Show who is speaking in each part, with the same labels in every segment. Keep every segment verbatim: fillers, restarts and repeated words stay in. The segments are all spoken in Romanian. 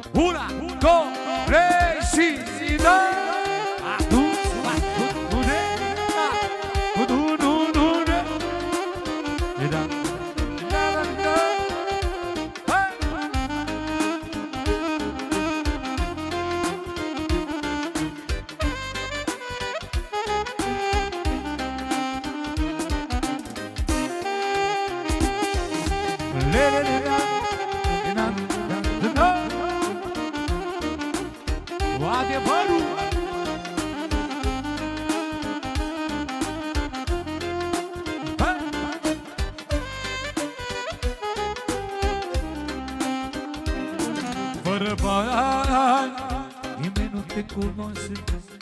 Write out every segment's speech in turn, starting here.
Speaker 1: Una, două, trei și dă! Adevărul fără bani nimeni nu te cunoaște,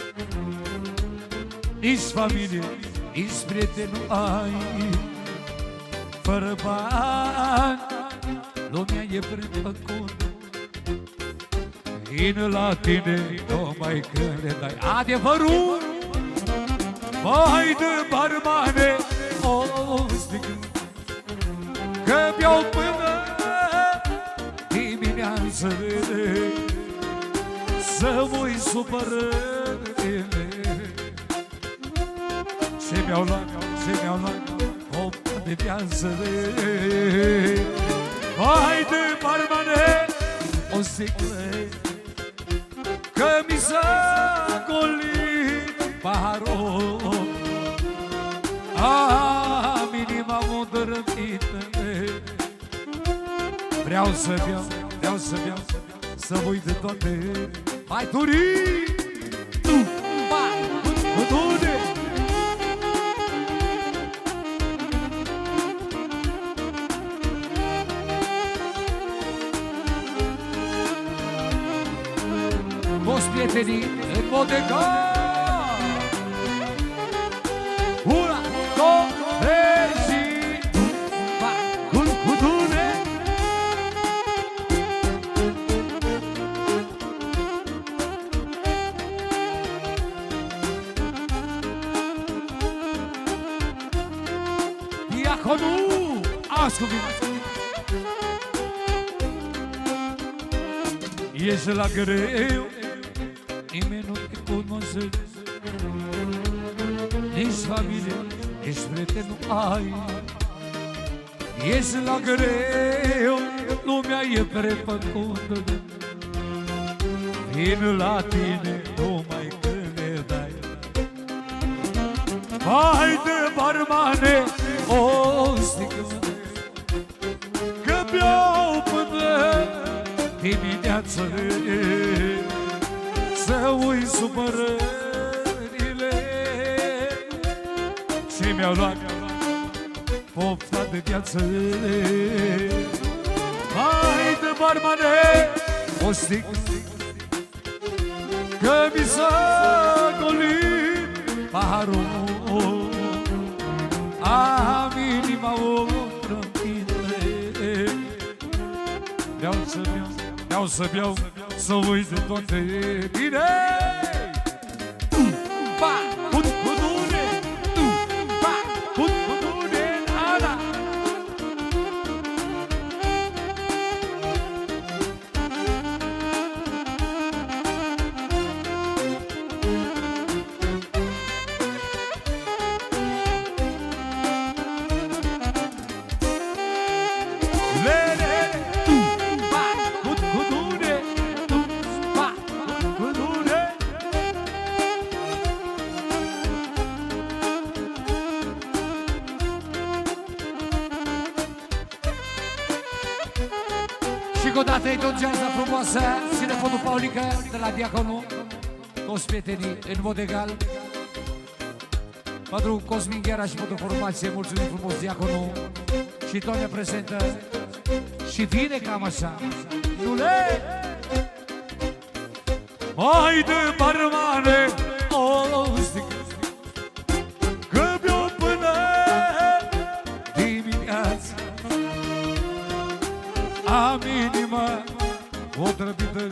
Speaker 1: nici familie, nici prieteni nu ai. Fără bani lumea e prefăcută, vin la tine numai când le dai. Adevărul, mai de barmane o sticlă, că beau până dimineață, să voi supărările. Ce mi-au luat, ce mi-au luat o de viață, mai de barmane o sticlă, că mi s-a golit paharul. Am inima mudrămită, vreau să beau, vreau să beau, să mă uit de toate. Hai, Turii! Tu, mai, cu tune! Toți prietenii în mod egal. Una, două, trei și cu tune. Diaconul, ascultă-mi. Ești la greu, nimeni nu te cunoaște, nici familie, nici prieten nu ai. Ești la greu, lumea e prefăcută, vin la tine numai când le dai. Hai de barmane o sticlă, că beau până dimineață, să ui supărările. Și mi-au luat pofta de viață. Hai de barmane o sticlă, că mi s-a golit paharul. Am inima o trămpită, vreau să beau, vreau să beau, să uit de toate. Bine! Ba, cu tune! Ba, cu tune! Ana! Și odată îi dongează frumoasă Cinefonul Paulică de la Diaconul, toți prietenii în mod egal. Pentru Cosmin Ghera și pentru formație, mulțumim frumos Diaconul. Și Tonia prezentă și vine cam așa. Iule! Hai de barmane o sticlă, că beau până dimineață. Am inima o trăbită,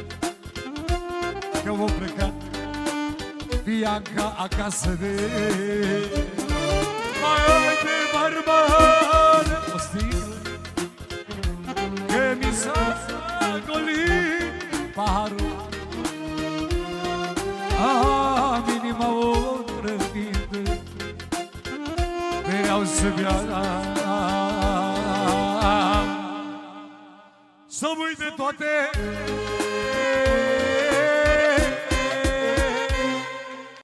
Speaker 1: că vom pleca Bianca acasă de. Mai ai de barman o sticlă, că mi s-a golit am inima otrăvită, vreau să beau, să uit de toate